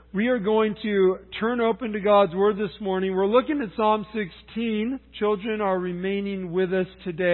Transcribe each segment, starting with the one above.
We are going to turn open to God's Word this morning. We're looking at Psalm 16. Children are remaining with us today.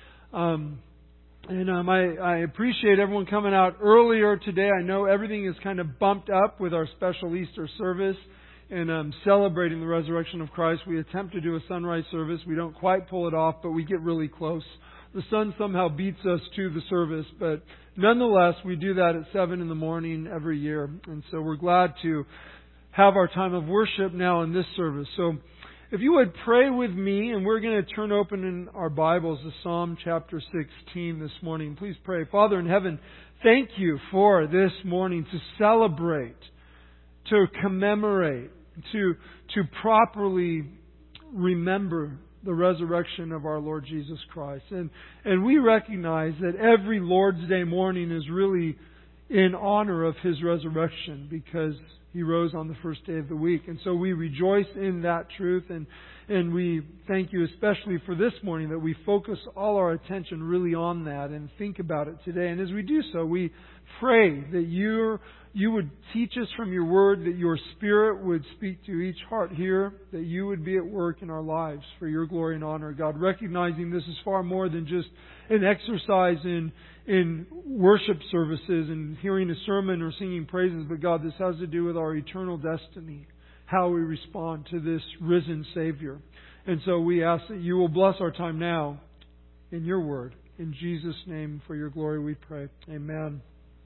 I appreciate everyone coming out earlier today. I know everything is kind of bumped up with our special Easter service and celebrating the resurrection of Christ. We attempt to do a sunrise service. We don't quite pull it off, but we get really close. The sun somehow beats us to the service, but nonetheless, we do that at 7 in the morning every year. And so we're glad to have our time of worship now in this service. So if you would pray with me, and we're going to turn open in our Bibles to Psalm chapter 16 this morning. Please pray. Father in heaven, thank you for this morning to celebrate, to commemorate, to properly remember the resurrection of our Lord Jesus Christ. And we recognize that every Lord's Day morning is really in honor of His resurrection because He rose on the first day of the week. And so we rejoice in that truth, and we thank you especially for this morning that we focus all our attention really on that and think about it today. And as we do so, we pray that you would teach us from your word, that your Spirit would speak to each heart here, that you would be at work in our lives for your glory and honor, God, recognizing this is far more than just an exercise in worship services and hearing a sermon or singing praises, but God, this has to do with our eternal destiny, how we respond to this risen Savior. And so we ask that you will bless our time now in your word. In Jesus' name, for your glory we pray. Amen.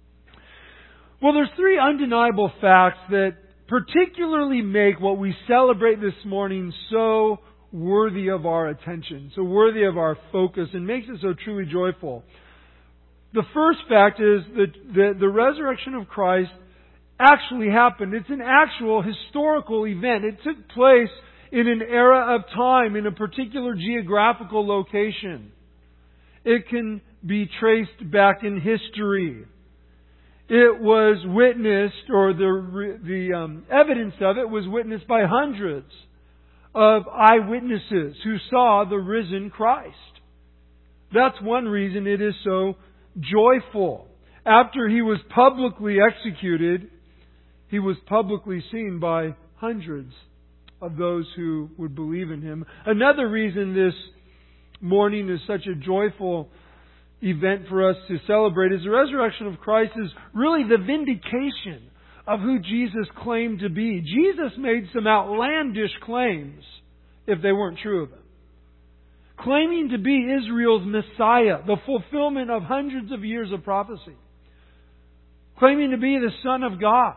Well, there's three undeniable facts that particularly make what we celebrate this morning so worthy of our attention, so worthy of our focus, and makes it so truly joyful. The first fact is that the resurrection of Christ actually happened. It's an actual historical event. It took place in an era of time, in a particular geographical location. It can be traced back in history. It was witnessed, or the evidence of it was witnessed by hundreds of eyewitnesses who saw the risen Christ. That's one reason it is so joyful. After He was publicly executed, He was publicly seen by hundreds of those who would believe in Him. Another reason this morning is such a joyful event for us to celebrate is the resurrection of Christ is really the vindication of who Jesus claimed to be. Jesus made some outlandish claims, if they weren't true of Him. Claiming to be Israel's Messiah, the fulfillment of hundreds of years of prophecy. Claiming to be the Son of God.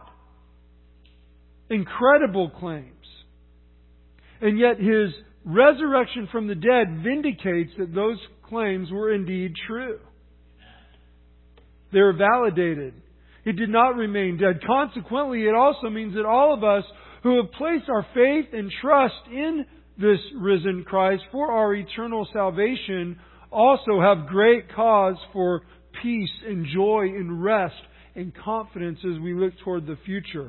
Incredible claims. And yet His resurrection from the dead vindicates that those claims were indeed true. They were validated. He did not remain dead. Consequently, it also means that all of us who have placed our faith and trust in this risen Christ for our eternal salvation also have great cause for peace and joy and rest and confidence as we look toward the future.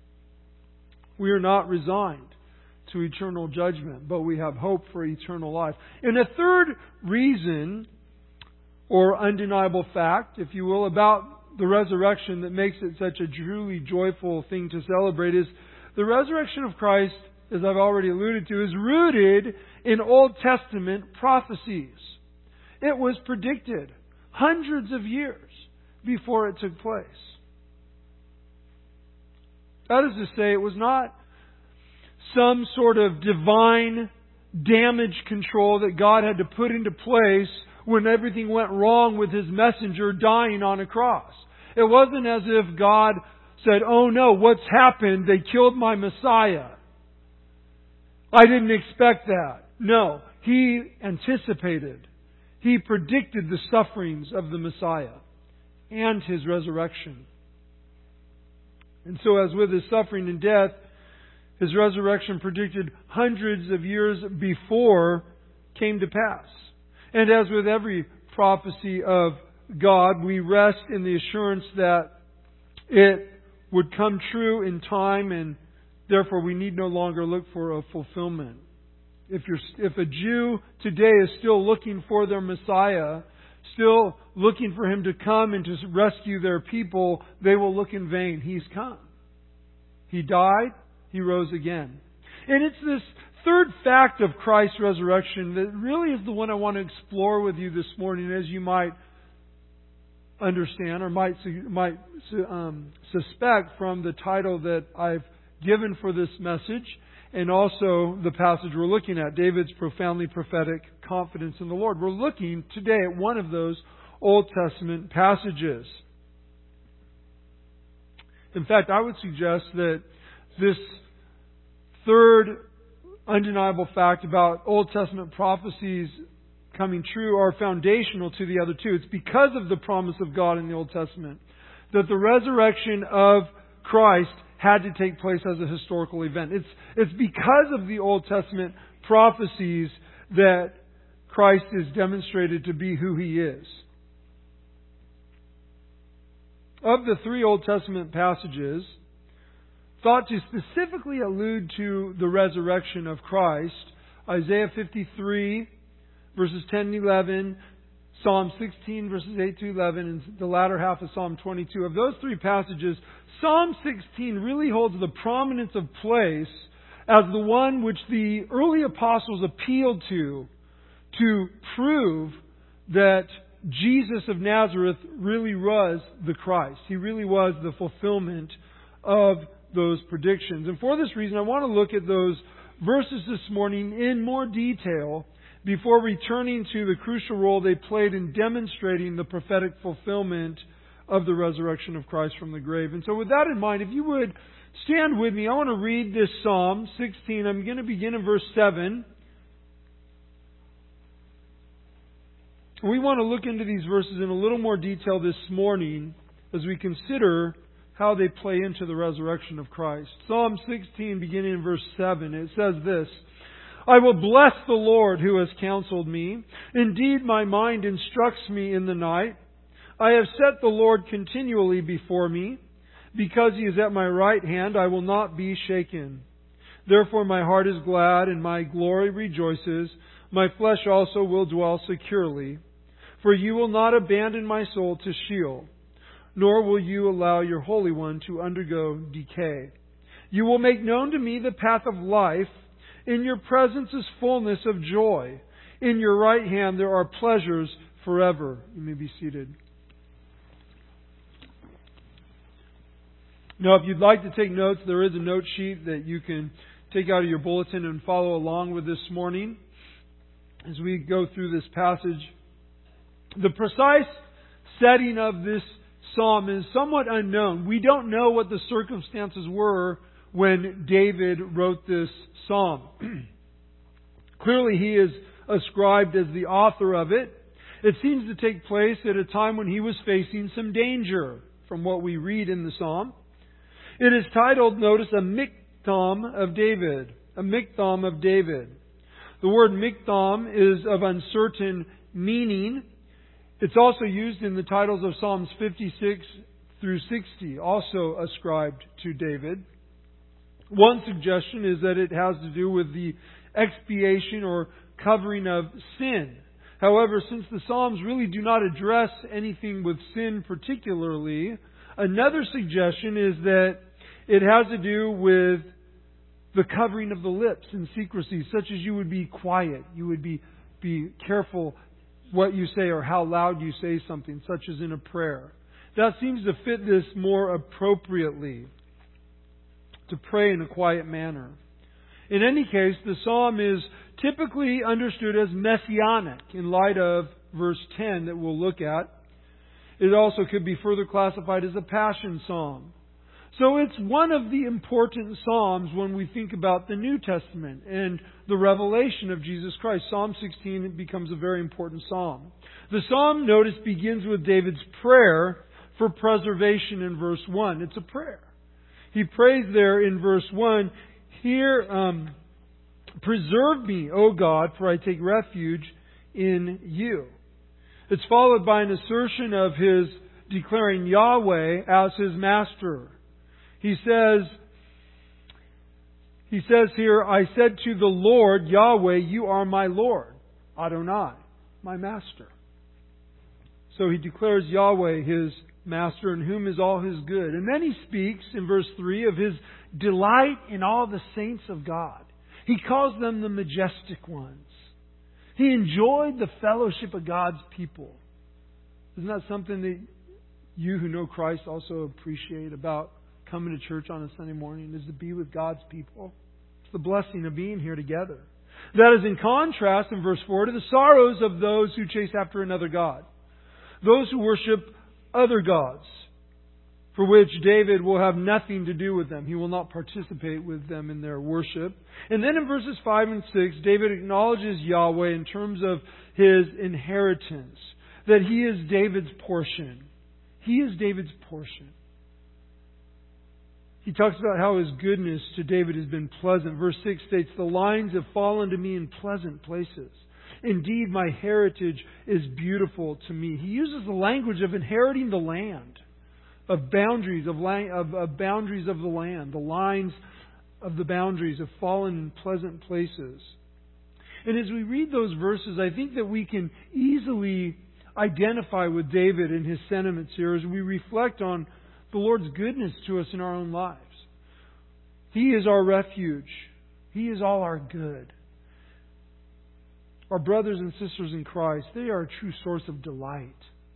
We are not resigned to eternal judgment, but we have hope for eternal life. And a third reason, or undeniable fact, if you will, about the resurrection that makes it such a truly joyful thing to celebrate is the resurrection of Christ, as I've already alluded to, is rooted in Old Testament prophecies. It was predicted hundreds of years before it took place. That is to say, it was not some sort of divine damage control that God had to put into place when everything went wrong with His messenger dying on a cross. It wasn't as if God said, "Oh no, what's happened? They killed my Messiah. I didn't expect that." No, He anticipated. He predicted the sufferings of the Messiah and His resurrection. And so as with His suffering and death, His resurrection predicted hundreds of years before came to pass. And as with every prophecy of God, we rest in the assurance that it would come true in time, and therefore we need no longer look for a fulfillment. If a Jew today is still looking for their Messiah, still looking for Him to come and to rescue their people, they will look in vain. He's come. He died, He rose again. And it's this third fact of Christ's resurrection that really is the one I want to explore with you this morning, as you might understand or might suspect from the title that I've given for this message, and also the passage we're looking at, David's profoundly prophetic confidence in the Lord. We're looking today at one of those Old Testament passages. In fact, I would suggest that this third undeniable fact about Old Testament prophecies coming true are foundational to the other two. It's because of the promise of God in the Old Testament that the resurrection of Christ had to take place as a historical event. It's because of the Old Testament prophecies that Christ is demonstrated to be who He is. Of the three Old Testament passages thought to specifically allude to the resurrection of Christ, Isaiah 53, verses 10 and 11, Psalm 16, verses 8 to 11, and the latter half of Psalm 22. Of those three passages, Psalm 16 really holds the prominence of place as the one which the early apostles appealed to prove that Jesus of Nazareth really was the Christ. He really was the fulfillment of those predictions. And for this reason, I want to look at those verses this morning in more detail before returning to the crucial role they played in demonstrating the prophetic fulfillment of the resurrection of Christ from the grave. And so with that in mind, if you would stand with me, I want to read this Psalm 16. I'm going to begin in verse 7. We want to look into these verses in a little more detail this morning as we consider how they play into the resurrection of Christ. Psalm 16, beginning in verse 7, it says this: I will bless the Lord who has counseled me. Indeed, my mind instructs me in the night. I have set the Lord continually before me. Because He is at my right hand, I will not be shaken. Therefore my heart is glad, and my glory rejoices. My flesh also will dwell securely. For You will not abandon my soul to Sheol, nor will You allow Your Holy One to undergo decay. You will make known to me the path of life. In Your presence is fullness of joy. In Your right hand there are pleasures forever. You may be seated. Now, if you'd like to take notes, there is a note sheet that you can take out of your bulletin and follow along with this morning as we go through this passage. The precise setting of this psalm is somewhat unknown. We don't know what the circumstances were when David wrote this psalm. Clearly, he is ascribed as the author of it. It seems to take place at a time when he was facing some danger, from what we read in the psalm. It is titled, notice, a Miktam of David. A Miktam of David. The word Miktam is of uncertain meaning. It's also used in the titles of Psalms 56 through 60, also ascribed to David. One suggestion is that it has to do with the expiation or covering of sin. However, since the Psalms really do not address anything with sin particularly, another suggestion is that it has to do with the covering of the lips in secrecy, such as you would be quiet. You would be careful what you say or how loud you say something, such as in a prayer. That seems to fit this more appropriately, to pray in a quiet manner. In any case, the psalm is typically understood as messianic in light of verse 10 that we'll look at. It also could be further classified as a passion psalm. So it's one of the important psalms when we think about the New Testament and the revelation of Jesus Christ. Psalm 16 becomes a very important psalm. The psalm, notice, begins with David's prayer for preservation in verse 1. It's a prayer. He prays there in verse 1, here, preserve me, O God, for I take refuge in You. It's followed by an assertion of his declaring Yahweh as his master. He says here, I said to the Lord, Yahweh, You are my Lord, Adonai, my master. So he declares Yahweh his Master, in whom is all His good. And then He speaks in verse 3 of His delight in all the saints of God. He calls them the majestic ones. He enjoyed the fellowship of God's people. Isn't that something that you who know Christ also appreciate about coming to church on a Sunday morning, is to be with God's people? It's the blessing of being here together. That is in contrast in verse 4 to the sorrows of those who chase after another God. Those who worship other gods, for which David will have nothing to do with them. He will not participate with them in their worship. And then in verses 5 and 6, David acknowledges Yahweh in terms of His inheritance, that He is David's portion. He is David's portion. He talks about how His goodness to David has been pleasant. Verse 6 states, "The lines have fallen to me in pleasant places. Indeed, my heritage is beautiful to me." He uses the language of inheriting the land, of boundaries of boundaries of the land. The lines of the boundaries have fallen in pleasant places. And as we read those verses, I think that we can easily identify with David and his sentiments here as we reflect on the Lord's goodness to us in our own lives. He is our refuge. He is all our good. Our brothers and sisters in Christ, they are a true source of delight.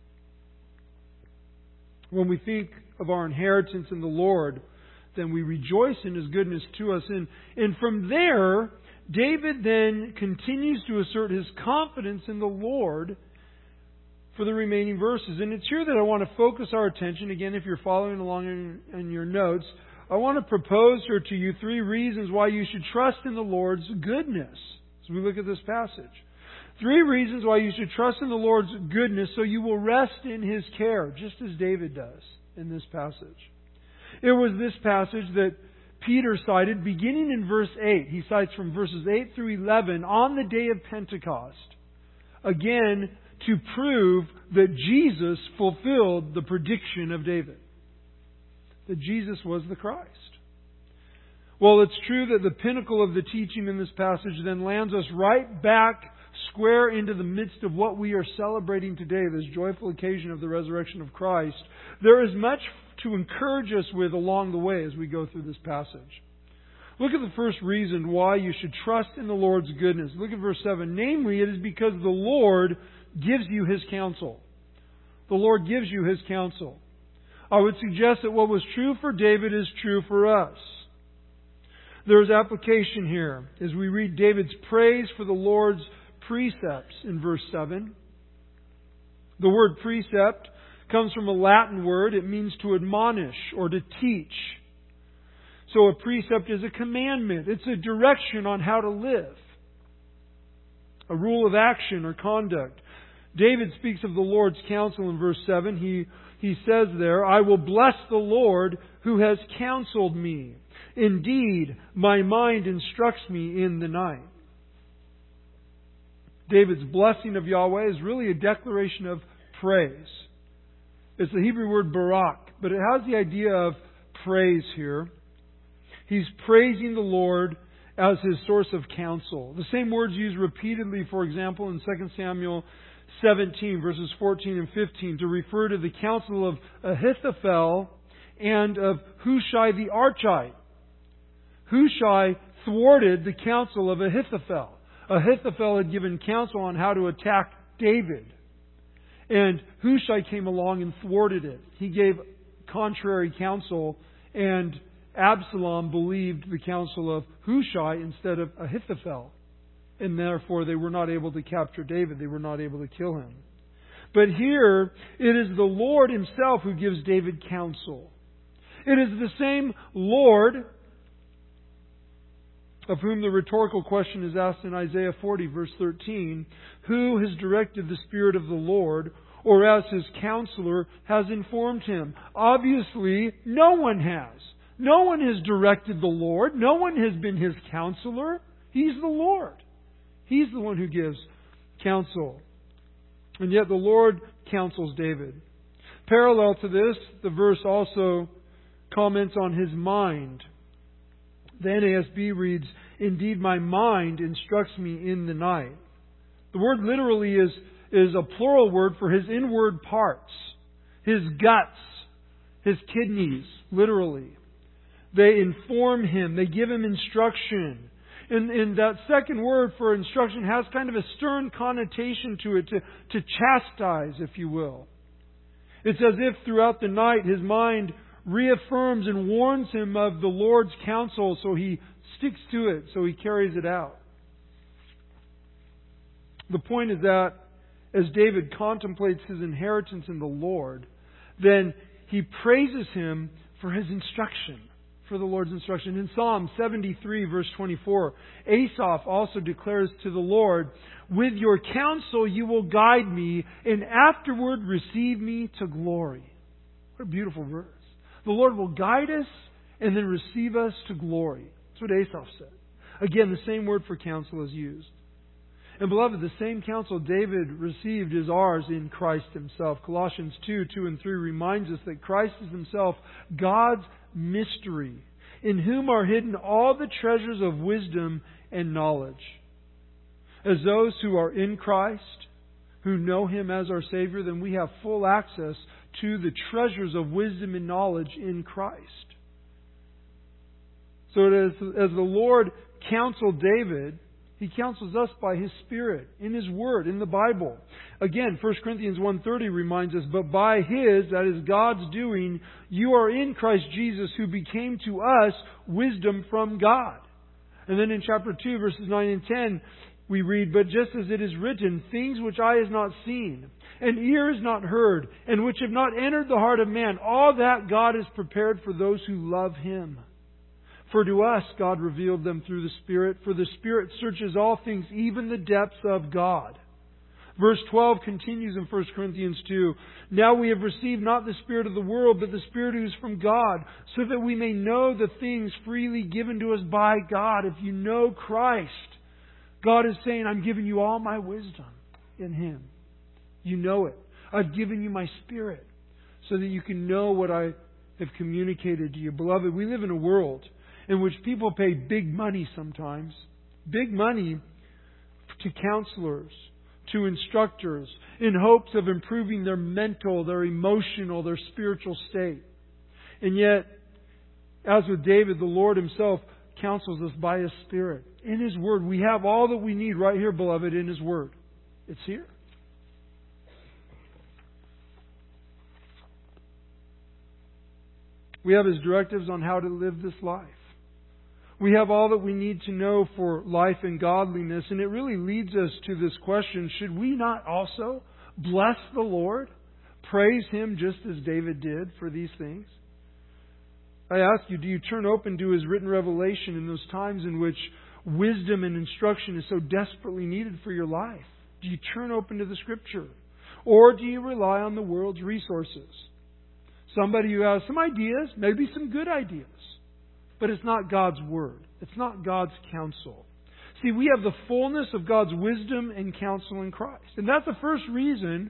When we think of our inheritance in the Lord, then we rejoice in His goodness to us. And from there, David then continues to assert his confidence in the Lord for the remaining verses. And it's here that I want to focus our attention. Again, if you're following along in your notes, I want to propose here to you 3 reasons why you should trust in the Lord's goodness as we look at this passage. 3 reasons why you should trust in the Lord's goodness so you will rest in His care, just as David does in this passage. It was this passage that Peter cited beginning in verse 8. He cites from verses 8 through 11 on the day of Pentecost. Again, to prove that Jesus fulfilled the prediction of David. That Jesus was the Christ. Well, it's true that the pinnacle of the teaching in this passage then lands us right back square into the midst of what we are celebrating today, this joyful occasion of the resurrection of Christ. There is much to encourage us with along the way as we go through this passage. Look at the first reason why you should trust in the Lord's goodness. Look at verse 7. Namely, it is because the Lord gives you His counsel. The Lord gives you His counsel. I would suggest that what was true for David is true for us. There is application here as we read David's praise for the Lord's precepts in verse 7. The word precept comes from a Latin word. It means to admonish or to teach. So a precept is a commandment. It's a direction on how to live. A rule of action or conduct. David speaks of the Lord's counsel in verse 7. He says there, "I will bless the Lord who has counseled me. Indeed, my mind instructs me in the night." David's blessing of Yahweh is really a declaration of praise. It's the Hebrew word barak, but it has the idea of praise here. He's praising the Lord as his source of counsel. The same words used repeatedly, for example, in 2 Samuel 17, verses 14 and 15, to refer to the counsel of Ahithophel and of Hushai the Archite. Hushai thwarted the counsel of Ahithophel. Ahithophel had given counsel on how to attack David. And Hushai came along and thwarted it. He gave contrary counsel, and Absalom believed the counsel of Hushai instead of Ahithophel. And therefore they were not able to capture David. They were not able to kill him. But here, it is the Lord Himself who gives David counsel. It is the same Lord of whom the rhetorical question is asked in Isaiah 40, verse 13, who has directed the Spirit of the Lord, or as His counselor has informed Him? Obviously, no one has. No one has directed the Lord. No one has been His counselor. He's the Lord. He's the one who gives counsel. And yet the Lord counsels David. Parallel to this, the verse also comments on His mind. The NASB reads, "Indeed, my mind instructs me in the night." The word literally is a plural word for His inward parts. his guts, his kidneys, literally. They inform him. They give him instruction. And that second word for instruction has kind of a stern connotation to it, to chastise, if you will. It's as if throughout the night his mind reaffirms and warns him of the Lord's counsel, so he sticks to it, so he carries it out. The point is that as David contemplates his inheritance in the Lord, then he praises Him for His instruction, for the Lord's instruction. In Psalm 73, verse 24, Asaph also declares to the Lord, "With your counsel you will guide me, and afterward receive me to glory." What a beautiful verse. The Lord will guide us and then receive us to glory. That's what Asaph said. Again, the same word for counsel is used. And beloved, the same counsel David received is ours in Christ Himself. Colossians 2 and 3 reminds us that Christ is Himself God's mystery, in whom are hidden all the treasures of wisdom and knowledge. As those who are in Christ, who know Him as our Savior, then we have full access to the treasures of wisdom and knowledge in Christ. So as the Lord counseled David, He counsels us by His Spirit, in His Word, in the Bible. Again, 1 Corinthians 1:30 reminds us, "But by His," that is God's doing, "you are in Christ Jesus, who became to us wisdom from God." And then in chapter 2, verses 9 and 10, we read, "But just as it is written, things which eye has not seen, and ear has not heard, and which have not entered the heart of man, all that God has prepared for those who love Him. For to us God revealed them through the Spirit, for the Spirit searches all things, even the depths of God." Verse 12 continues in 1 Corinthians 2. "Now we have received not the Spirit of the world, but the Spirit who is from God, so that we may know the things freely given to us by God." If you know Christ, God is saying, "I'm giving you all my wisdom in Him. You know it. I've given you my Spirit so that you can know what I have communicated to you." Beloved, we live in a world in which people pay big money sometimes. Big money to counselors, to instructors, in hopes of improving their mental, their emotional, their spiritual state. And yet, as with David, the Lord Himself counsels us by His Spirit. In His Word, we have all that we need right here, beloved, in His Word. It's here. We have His directives on how to live this life. We have all that we need to know for life and godliness, and it really leads us to this question: should we not also bless the Lord, praise Him just as David did for these things? I ask you, do you turn open to His written revelation in those times in which wisdom and instruction is so desperately needed for your life? Do you turn open to the Scripture? Or do you rely on the world's resources? Somebody who has some ideas, maybe some good ideas, but it's not God's Word. It's not God's counsel. See, we have the fullness of God's wisdom and counsel in Christ. And that's the first reason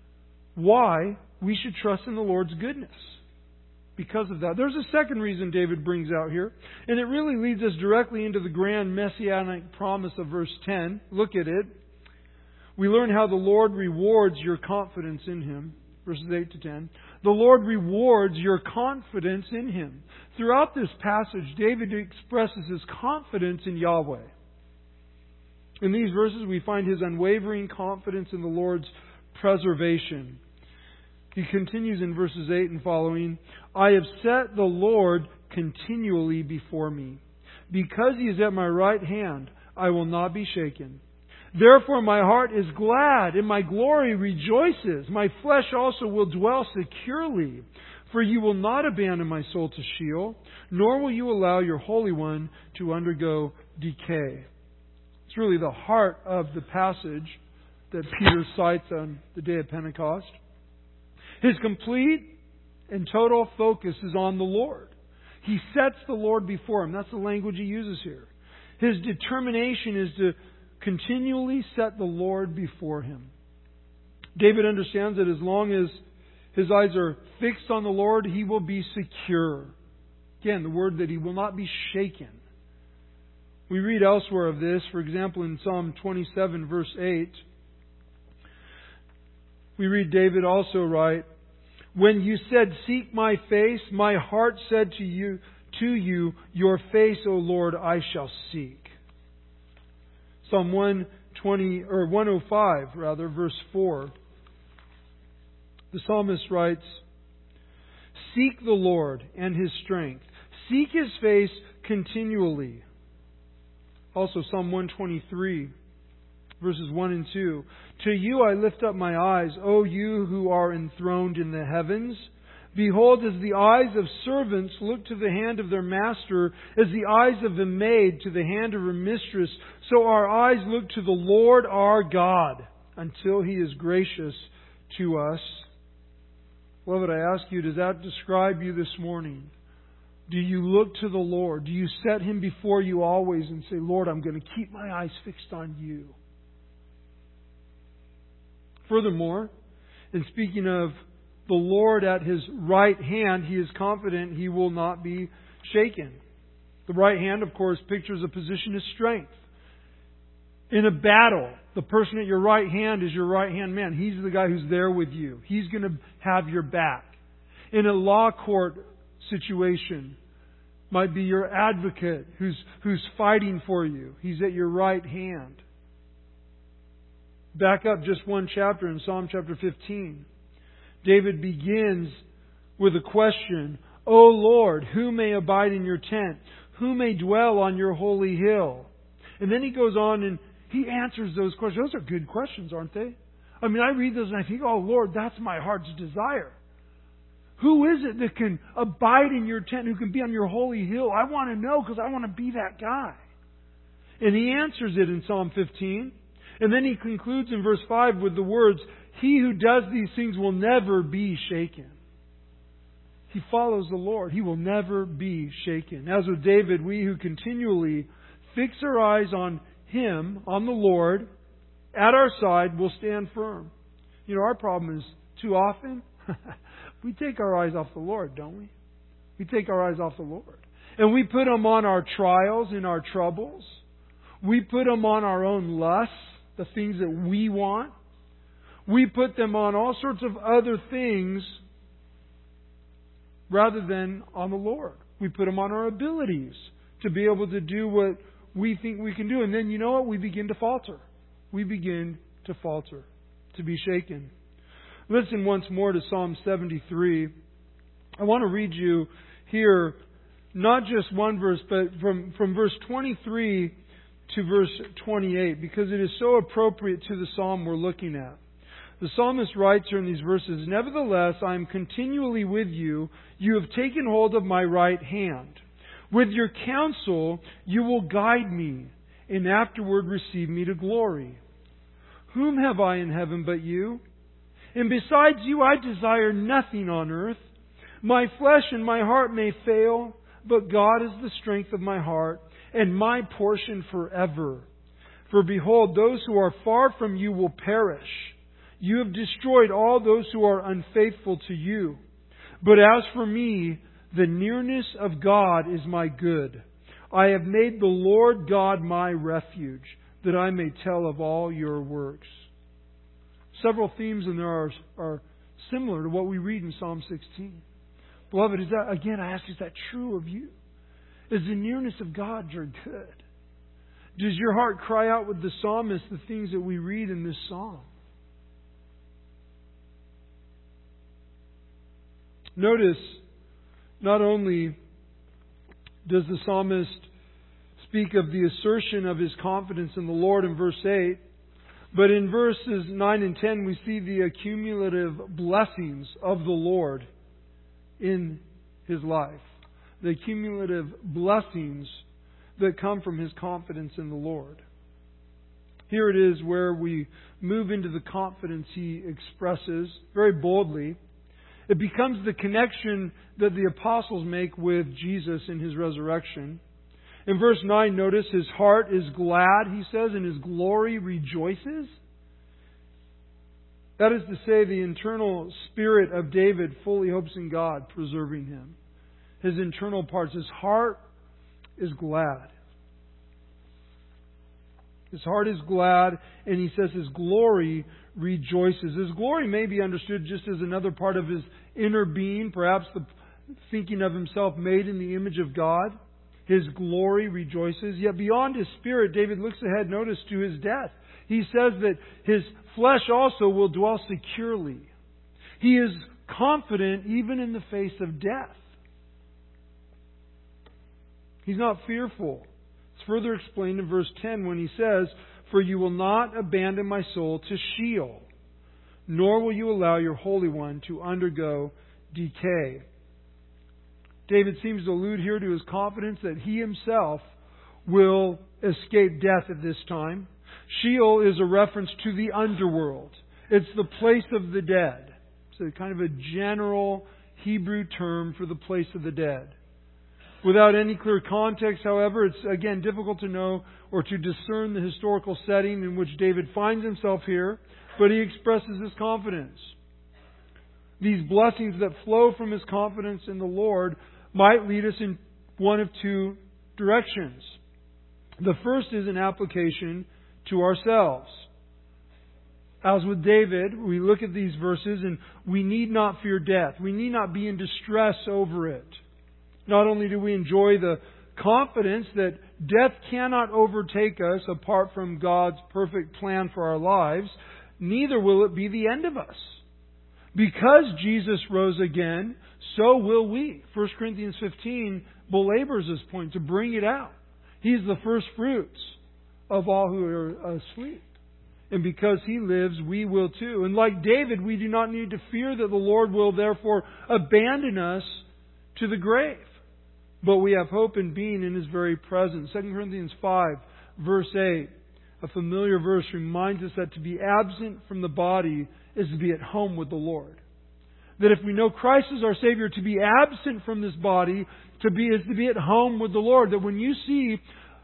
why we should trust in the Lord's goodness. Because of that. There's a second reason David brings out here, and it really leads us directly into the grand messianic promise of verse 10. Look at it. We learn how the Lord rewards your confidence in Him. Verses 8 to 10. The Lord rewards your confidence in Him. Throughout this passage, David expresses his confidence in Yahweh. In these verses, we find his unwavering confidence in the Lord's preservation. He continues in verses 8 and following, "I have set the Lord continually before me. Because He is at my right hand, I will not be shaken. Therefore my heart is glad, and my glory rejoices. My flesh also will dwell securely. For You will not abandon my soul to Sheol, nor will You allow Your Holy One to undergo decay." It's really the heart of the passage that Peter cites on the day of Pentecost. His complete and total focus is on the Lord. He sets the Lord before him. That's the language he uses here. His determination is to continually set the Lord before him. David understands that as long as his eyes are fixed on the Lord, he will be secure. Again, the word that he will not be shaken. We read elsewhere of this, for example, in Psalm 27, verse 8. We read David also write, When you said, seek my face, my heart said to you, your face, O Lord, I shall seek. Psalm 105, verse 4. The psalmist writes, seek the Lord and His strength. Seek His face continually. Also Psalm 123, verses 1 and 2. To you I lift up my eyes, O you who are enthroned in the heavens. Behold, as the eyes of servants look to the hand of their master, as the eyes of the maid to the hand of her mistress, so our eyes look to the Lord our God, until He is gracious to us. Beloved, I ask you, does that describe you this morning? Do you look to the Lord? Do you set Him before you always and say, Lord, I'm going to keep my eyes fixed on You? Furthermore, in speaking of the Lord at His right hand, he is confident He will not be shaken. The right hand, of course, pictures a position of strength. In a battle, the person at your right hand is your right hand man. He's the guy who's there with you. He's going to have your back. In a law court situation, might be your advocate who's fighting for you. He's at your right hand. Back up just one chapter in Psalm chapter 15. David begins with a question. O Lord, who may abide in your tent? Who may dwell on your holy hill? And then he goes on and he answers those questions. Those are good questions, aren't they? I mean, I read those and I think, oh Lord, that's my heart's desire. Who is it that can abide in your tent, who can be on your holy hill? I want to know because I want to be that guy. And he answers it in Psalm 15. And then he concludes in verse 5 with the words, He who does these things will never be shaken. He follows the Lord. He will never be shaken. As with David, we who continually fix our eyes on Him, on the Lord, at our side, will stand firm. You know, our problem is too often we take our eyes off the Lord, don't we? We take our eyes off the Lord. And we put them on our trials and our troubles. We put them on our own lusts, the things that we want. We put them on all sorts of other things rather than on the Lord. We put them on our abilities to be able to do what we think we can do. And then, you know what? We begin to falter. We begin to falter, to be shaken. Listen once more to Psalm 73. I want to read you here not just one verse, but from verse 23 to verse 28, because it is so appropriate to the psalm we're looking at. The psalmist writes here in these verses, Nevertheless, I am continually with you. You have taken hold of my right hand. With your counsel, you will guide me, and afterward receive me to glory. Whom have I in heaven but you? And besides you, I desire nothing on earth. My flesh and my heart may fail, but God is the strength of my heart and my portion forever. For behold, those who are far from you will perish. You have destroyed all those who are unfaithful to you. But as for me, the nearness of God is my good. I have made the Lord God my refuge, that I may tell of all your works. Several themes in there are similar to what we read in Psalm 16. Beloved, is that, again, I ask, is that true of you? Is the nearness of God your good? Does your heart cry out with the psalmist the things that we read in this psalm? Notice, not only does the psalmist speak of the assertion of his confidence in the Lord in verse 8, but in verses 9 and 10 we see the accumulative blessings of the Lord in his life. The cumulative blessings that come from his confidence in the Lord. Here it is where we move into the confidence he expresses very boldly. It becomes the connection that the apostles make with Jesus in his resurrection. In verse 9, notice his heart is glad, he says, and his glory rejoices. That is to say, the internal spirit of David fully hopes in God preserving him. His internal parts, his heart is glad. His heart is glad, and he says his glory rejoices. His glory may be understood just as another part of His inner being, perhaps the thinking of Himself made in the image of God. His glory rejoices. Yet beyond His spirit, David looks ahead, notice, to His death. He says that His flesh also will dwell securely. He is confident even in the face of death. He's not fearful. It's further explained in verse 10 when he says, "For you will not abandon my soul to Sheol, nor will you allow your Holy One to undergo decay." David seems to allude here to his confidence that he himself will escape death at this time. Sheol is a reference to the underworld. It's the place of the dead. It's kind of a general Hebrew term for the place of the dead. Without any clear context, however, it's again difficult to know or to discern the historical setting in which David finds himself here, but he expresses his confidence. These blessings that flow from his confidence in the Lord might lead us in one of two directions. The first is an application to ourselves. As with David, we look at these verses and we need not fear death. We need not be in distress over it. Not only do we enjoy the confidence that death cannot overtake us apart from God's perfect plan for our lives, neither will it be the end of us. Because Jesus rose again, so will we. 1 Corinthians 15 belabors this point to bring it out. He's the first fruits of all who are asleep. And because He lives, we will too. And like David, we do not need to fear that the Lord will therefore abandon us to the grave. But we have hope in being in His very presence. 2 Corinthians 5, verse 8, a familiar verse, reminds us that to be absent from the body is to be at home with the Lord. That if we know Christ is our Savior, to be absent from this body is to be at home with the Lord. That when you see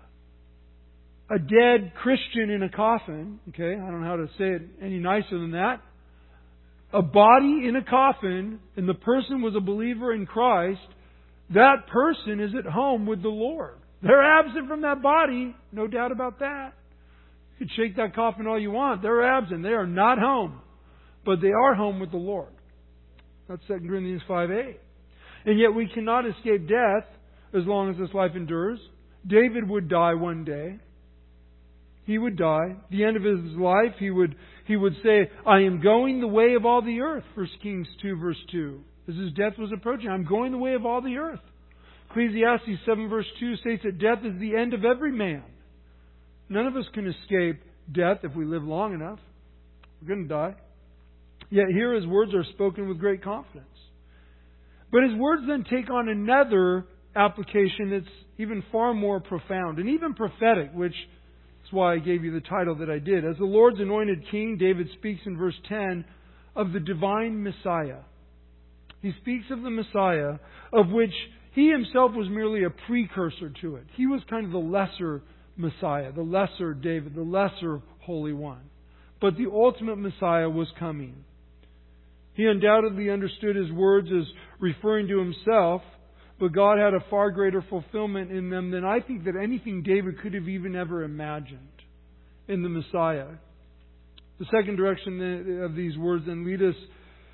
a dead Christian in a coffin, okay, I don't know how to say it any nicer than that, a body in a coffin, and the person was a believer in Christ, that person is at home with the Lord. They're absent from that body, no doubt about that. You can shake that coffin all you want. They're absent. They are not home. But they are home with the Lord. That's 2 Corinthians 5:8. And yet we cannot escape death as long as this life endures. David would die one day. He would die. At the end of his life, he would say, "I am going the way of all the earth." 1 Kings 2, verse 2. As his death was approaching, "I'm going the way of all the earth." Ecclesiastes 7, verse 2 states that death is the end of every man. None of us can escape death if we live long enough. We're going to die. Yet here His words are spoken with great confidence. But His words then take on another application that's even far more profound and even prophetic, which is why I gave you the title that I did. As the Lord's anointed king, David speaks in verse 10 of the divine Messiah. He speaks of the Messiah, of which He Himself was merely a precursor to it. He was kind of the lesser Messiah, the lesser David, the lesser Holy One. But the ultimate Messiah was coming. He undoubtedly understood His words as referring to Himself, but God had a far greater fulfillment in them than I think that anything David could have even ever imagined in the Messiah. The second direction of these words then lead us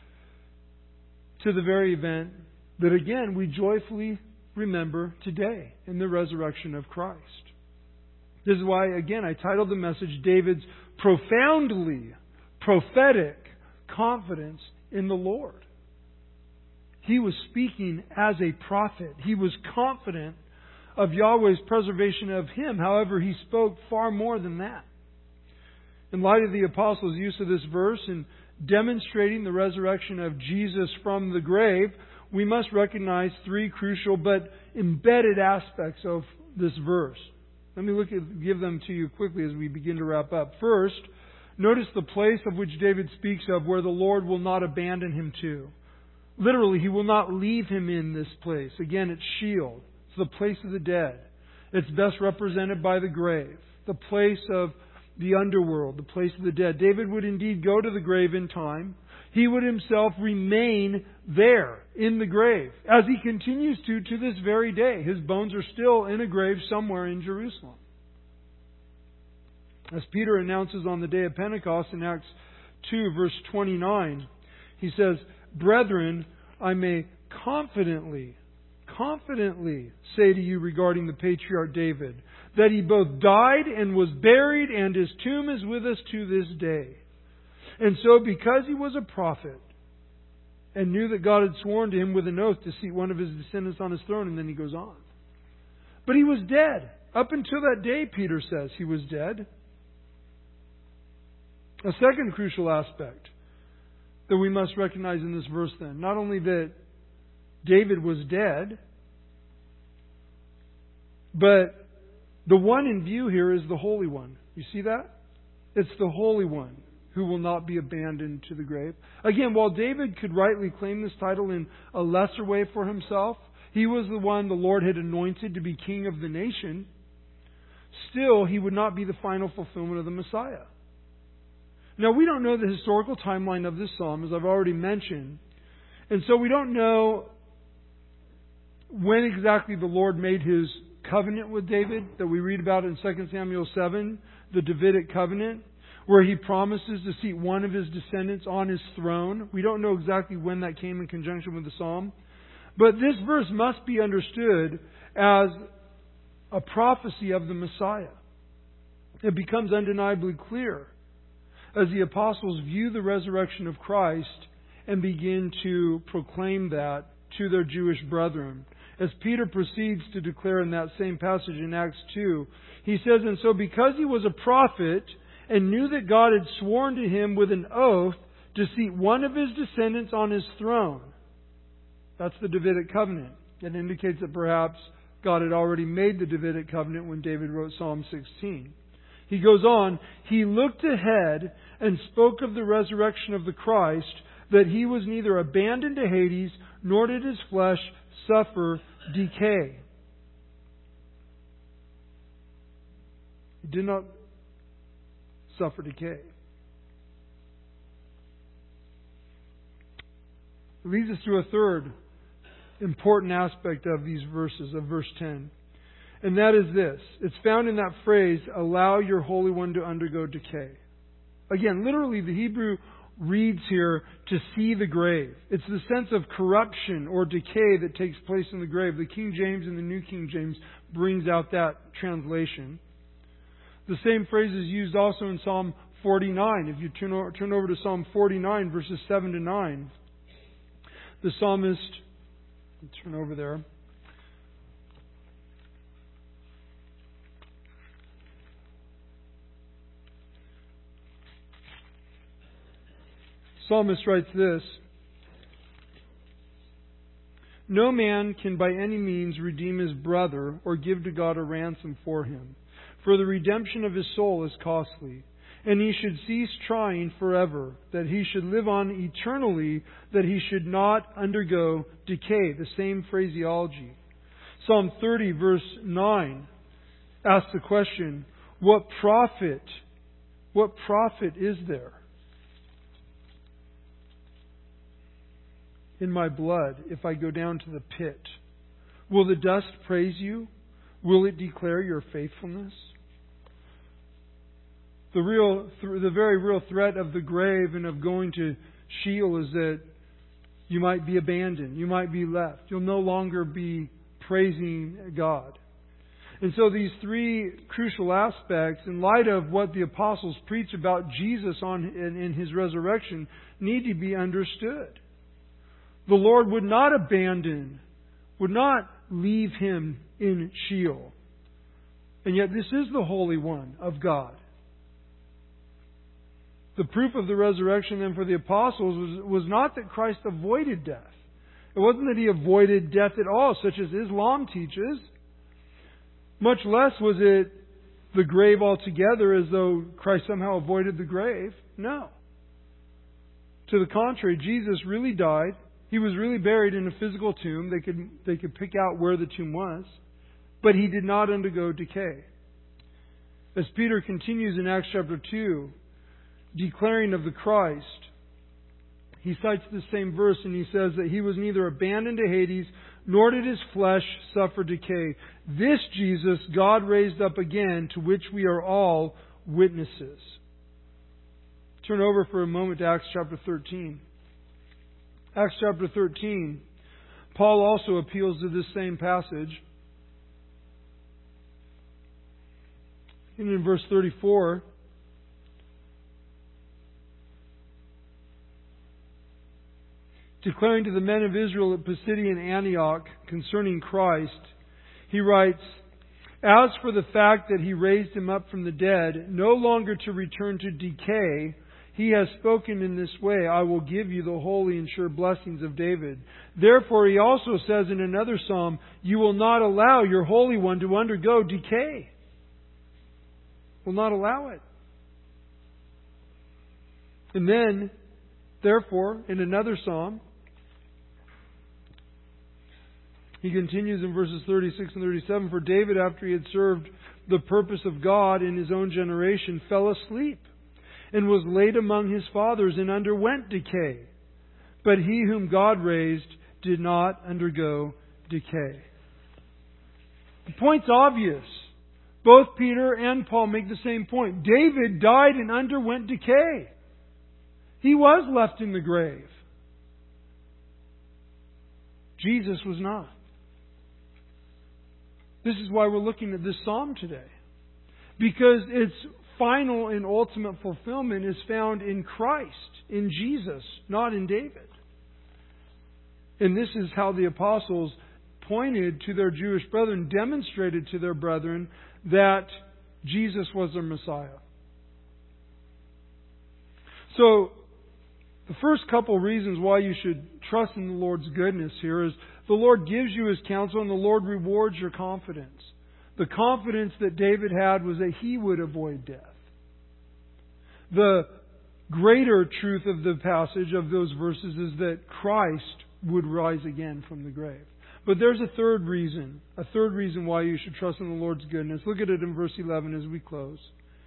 to the very event that again we joyfully remember today in the resurrection of Christ. This is why, again, I titled the message, David's profoundly prophetic confidence in the Lord. He was speaking as a prophet. He was confident of Yahweh's preservation of him. However, he spoke far more than that. In light of the apostles' use of this verse in demonstrating the resurrection of Jesus from the grave, we must recognize three crucial but embedded aspects of this verse. Let me give them to you quickly as we begin to wrap up. First, notice the place of which David speaks of where the Lord will not abandon him to. Literally, He will not leave him in this place. Again, it's Sheol. It's the place of the dead. It's best represented by the grave, the place of the underworld, the place of the dead. David would indeed go to the grave in time. He would himself remain there in the grave, as he continues to this very day. His bones are still in a grave somewhere in Jerusalem. As Peter announces on the day of Pentecost in Acts 2, verse 29, he says, "Brethren, I may confidently say to you regarding the patriarch David, that he both died and was buried, and his tomb is with us to this day. And so, because he was a prophet, and knew that God had sworn to him with an oath to seat one of his descendants on his throne," and then he goes on. But he was dead. Up until that day, Peter says, he was dead. A second crucial aspect that we must recognize in this verse then, not only that David was dead, but the one in view here is the Holy One. You see that? It's the Holy One who will not be abandoned to the grave. Again, while David could rightly claim this title in a lesser way for himself, he was the one the Lord had anointed to be king of the nation, still he would not be the final fulfillment of the Messiah. Now, we don't know the historical timeline of this psalm, as I've already mentioned, and so we don't know when exactly the Lord made His covenant with David that we read about in 2 Samuel 7, the Davidic covenant, where He promises to seat one of His descendants on His throne. We don't know exactly when that came in conjunction with the psalm. But this verse must be understood as a prophecy of the Messiah. It becomes undeniably clear as the apostles view the resurrection of Christ and begin to proclaim that to their Jewish brethren. As Peter proceeds to declare in that same passage in Acts 2, he says, "And so because he was a prophet and knew that God had sworn to him with an oath to seat one of his descendants on his throne." That's the Davidic covenant. It indicates that perhaps God had already made the Davidic covenant when David wrote Psalm 16. He goes on, "He looked ahead and spoke of the resurrection of the Christ, that he was neither abandoned to Hades, nor did his flesh suffer decay." He did not suffer decay. It leads us to a third important aspect of these verses, of verse 10. And that is this. It's found in that phrase, "allow your Holy One to undergo decay." Again, literally the Hebrew reads here, "to see the grave." It's the sense of corruption or decay that takes place in the grave. The King James and the New King James brings out that translation. The same phrase is used also in Psalm 49. If you turn over to Psalm 49, verses 7 to 9, the psalmist, turn over there. Psalmist writes this, "No man can by any means redeem his brother or give to God a ransom for him. For the redemption of his soul is costly. And he should cease trying forever, that he should live on eternally, that he should not undergo decay." The same phraseology. Psalm 30, verse 9, asks the question, What profit is there in my blood if I go down to the pit? Will the dust praise you? Will it declare your faithfulness? The very real threat of the grave and of going to Sheol is that you might be abandoned. You might be left. You'll no longer be praising God. And so these three crucial aspects, in light of what the apostles preach about Jesus in His resurrection, need to be understood. The Lord would not leave Him in Sheol. And yet this is the Holy One of God. The proof of the resurrection then for the apostles was not that Christ avoided death. It wasn't that He avoided death at all, such as Islam teaches. Much less was it the grave altogether, as though Christ somehow avoided the grave. No. To the contrary, Jesus really died. He was really buried in a physical tomb. They could pick out where the tomb was. But He did not undergo decay. As Peter continues in Acts chapter 2, declaring of the Christ, he cites the same verse and he says that He was neither abandoned to Hades, nor did His flesh suffer decay. This Jesus God raised up again, to which we are all witnesses. Turn over for a moment to Acts chapter 13. Acts chapter 13, Paul also appeals to this same passage. And in verse 34, declaring to the men of Israel at Pisidian Antioch concerning Christ, he writes, "As for the fact that He raised Him up from the dead, no longer to return to decay, He has spoken in this way, I will give you the holy and sure blessings of David. Therefore He also says in another psalm, you will not allow your Holy One to undergo decay." Will not allow it. And then, therefore, in another psalm, he continues in verses 36 and 37, "For David, after he had served the purpose of God in his own generation, fell asleep, and was laid among his fathers, and underwent decay. But he whom God raised did not undergo decay." The point's obvious. Both Peter and Paul make the same point. David died and underwent decay. He was left in the grave. Jesus was not. This is why we're looking at this psalm today. Because its final and ultimate fulfillment is found in Christ, in Jesus, not in David. And this is how the apostles pointed to their Jewish brethren, demonstrated to their brethren that Jesus was their Messiah. So, the first couple reasons why you should trust in the Lord's goodness here is the Lord gives you His counsel and the Lord rewards your confidence. The confidence that David had was that he would avoid death. The greater truth of the passage, of those verses, is that Christ would rise again from the grave. But there's a third reason why you should trust in the Lord's goodness. Look at it in verse 11 as we close.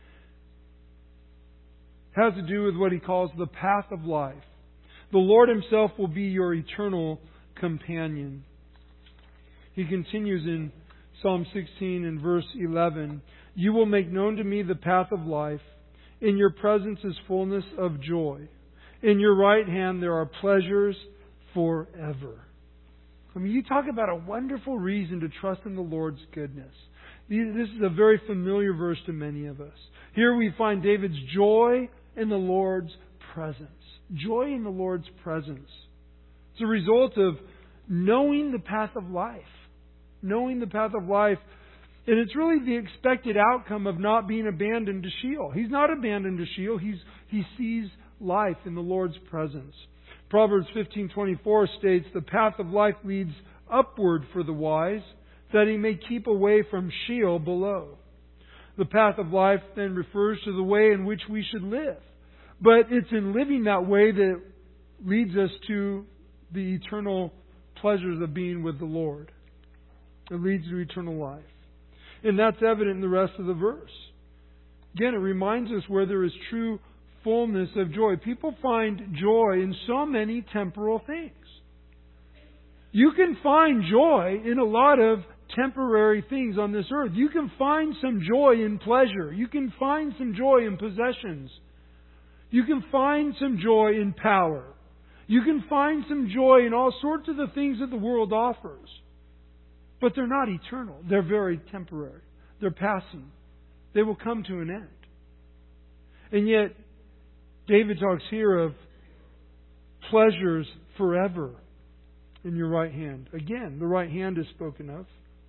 It has to do with what he calls the path of life. The Lord Himself will be your eternal companion. He continues in Psalm 16 and verse 11, "You will make known to me the path of life. In your presence is fullness of joy. In your right hand there are pleasures forever." I mean, you talk about a wonderful reason to trust in the Lord's goodness. This is a very familiar verse to many of us. Here we find David's joy in the Lord's presence. Joy in the Lord's presence. It's a result of knowing the path of life. Knowing the path of life. And it's really the expected outcome of not being abandoned to Sheol. He's not abandoned to Sheol. He sees life in the Lord's presence. Proverbs 15:24 states, "The path of life leads upward for the wise, that he may keep away from Sheol below." The path of life then refers to the way in which we should live. But it's in living that way that leads us to the eternal pleasures of being with the Lord. It leads to eternal life. And that's evident in the rest of the verse. Again, it reminds us where there is true fullness of joy. People find joy in so many temporal things. You can find joy in a lot of temporary things on this earth. You can find some joy in pleasure. You can find some joy in possessions. You can find some joy in power. You can find some joy in all sorts of the things that the world offers. But they're not eternal. They're very temporary. They're passing. They will come to an end. And yet, David talks here of pleasures forever in your right hand. Again, the right hand is spoken of.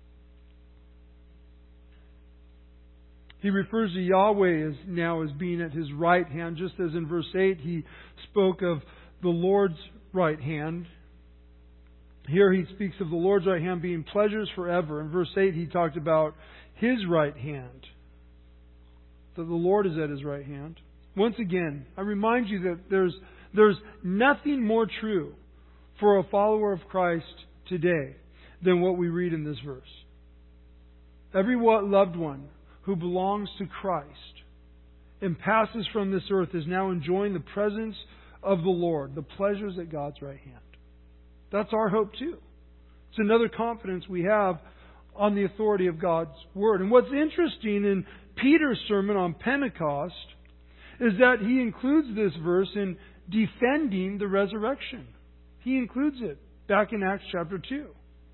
He refers to Yahweh as being at His right hand, just as in verse 8 he spoke of the Lord's right hand. Here he speaks of the Lord's right hand being pleasures forever. In verse 8 he talked about His right hand, that the Lord is at His right hand. Once again, I remind you that there's nothing more true for a follower of Christ today than what we read in this verse. Every loved one who belongs to Christ and passes from this earth is now enjoying the presence of the Lord, the pleasures at God's right hand. That's our hope too. It's another confidence we have on the authority of God's Word. And what's interesting in Peter's sermon on Pentecost is that he includes this verse in defending the resurrection. He includes it back in Acts chapter 2.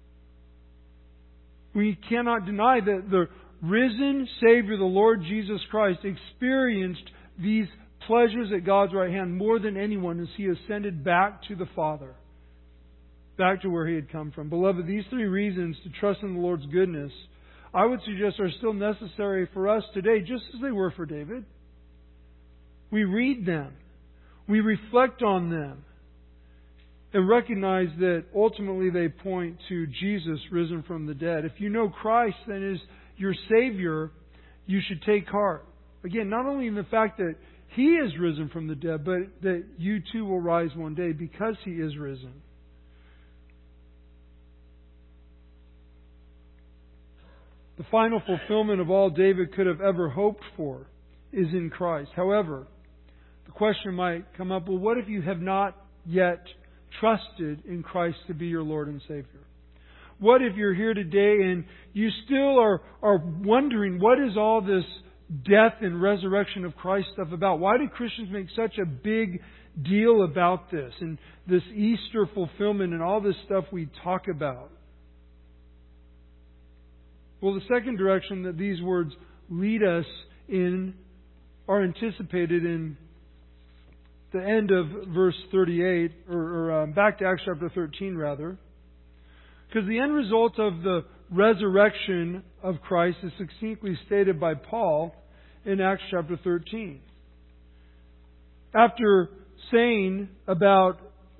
We cannot deny that the risen Savior, the Lord Jesus Christ, experienced these pleasures at God's right hand more than anyone as He ascended back to the Father, back to where He had come from. Beloved, these three reasons to trust in the Lord's goodness, I would suggest, are still necessary for us today, just as they were for David. We read them. We reflect on them. And recognize that ultimately they point to Jesus risen from the dead. If you know Christ then is your Savior, you should take heart. Again, not only in the fact that He is risen from the dead, but that you too will rise one day because He is risen. The final fulfillment of all David could have ever hoped for is in Christ. However, the question might come up, well, what if you have not yet trusted in Christ to be your Lord and Savior? What if you're here today and you still are wondering, what is all this death and resurrection of Christ stuff about? Why do Christians make such a big deal about this and this Easter fulfillment and all this stuff we talk about? Well, the second direction that these words lead us in are anticipated in the end of verse 38, or back to Acts chapter 13 rather. Because the end result of the resurrection of Christ is succinctly stated by Paul in Acts chapter 13. After saying about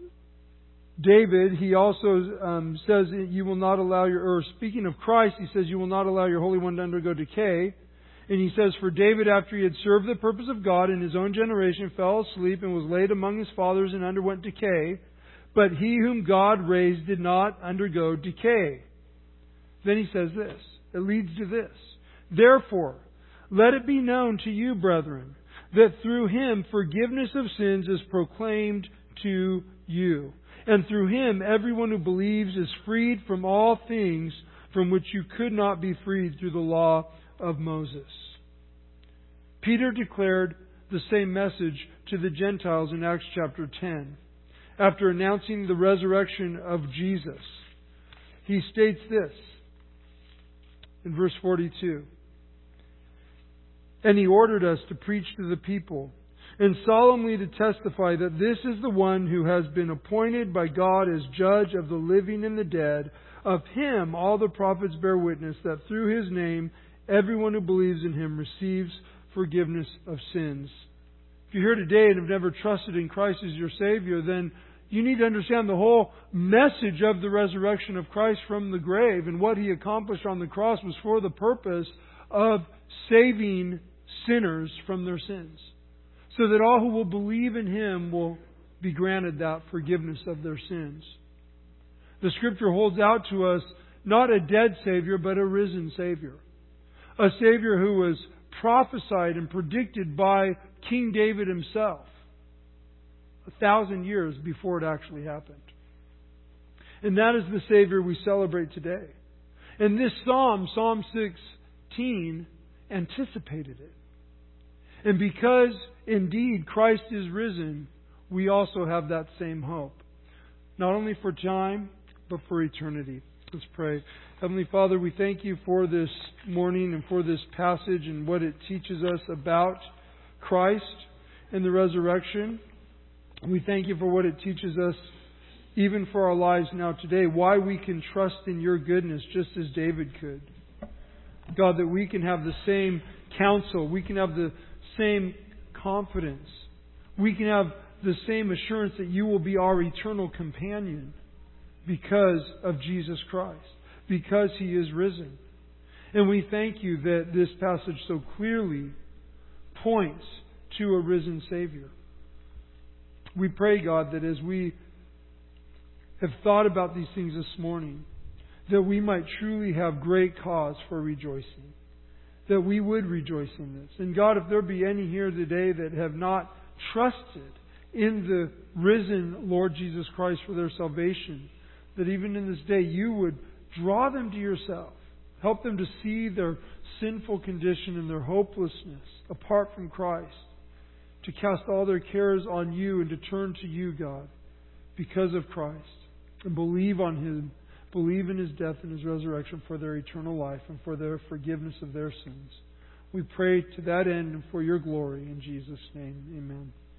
David, he also says, you will not allow or speaking of Christ, he says, you will not allow your Holy One to undergo decay. And he says, for David, after he had served the purpose of God in his own generation, fell asleep and was laid among his fathers and underwent decay. But he whom God raised did not undergo decay. Then he says this. It leads to this. Therefore, let it be known to you, brethren, that through Him forgiveness of sins is proclaimed to you. And through Him everyone who believes is freed from all things from which you could not be freed through the law of Moses. Peter declared the same message to the Gentiles in Acts chapter 10. After announcing the resurrection of Jesus, he states this in verse 42. And he ordered us to preach to the people and solemnly to testify that this is the one who has been appointed by God as judge of the living and the dead. Of Him all the prophets bear witness that through His name everyone who believes in Him receives forgiveness of sins. If you're here today and have never trusted in Christ as your Savior, then you need to understand the whole message of the resurrection of Christ from the grave and what He accomplished on the cross was for the purpose of saving sinners from their sins, so that all who will believe in Him will be granted that forgiveness of their sins. The Scripture holds out to us not a dead Savior, but a risen Savior. A Savior who was prophesied and predicted by King David himself 1,000 years before it actually happened. And that is the Savior we celebrate today. And this Psalm 16, anticipated it. And because indeed Christ is risen, we also have that same hope. Not only for time, but for eternity. Let's pray. Heavenly Father, we thank You for this morning and for this passage and what it teaches us about Christ and the resurrection. We thank You for what it teaches us even for our lives now today, why we can trust in Your goodness just as David could. God, that we can have the same counsel, we can have the same confidence, we can have the same assurance that You will be our eternal companion because of Jesus Christ, because He is risen. And we thank You that this passage so clearly points to a risen Savior. We pray, God, that as we have thought about these things this morning, that we might truly have great cause for rejoicing. That we would rejoice in this. And God, if there be any here today that have not trusted in the risen Lord Jesus Christ for their salvation, that even in this day You would draw them to Yourself. Help them to see their sinful condition and their hopelessness apart from Christ. to cast all their cares on You and to turn to You, God, because of Christ, and believe on Him, believe in His death and His resurrection for their eternal life and for their forgiveness of their sins. We pray to that end and for Your glory. In Jesus' name, amen.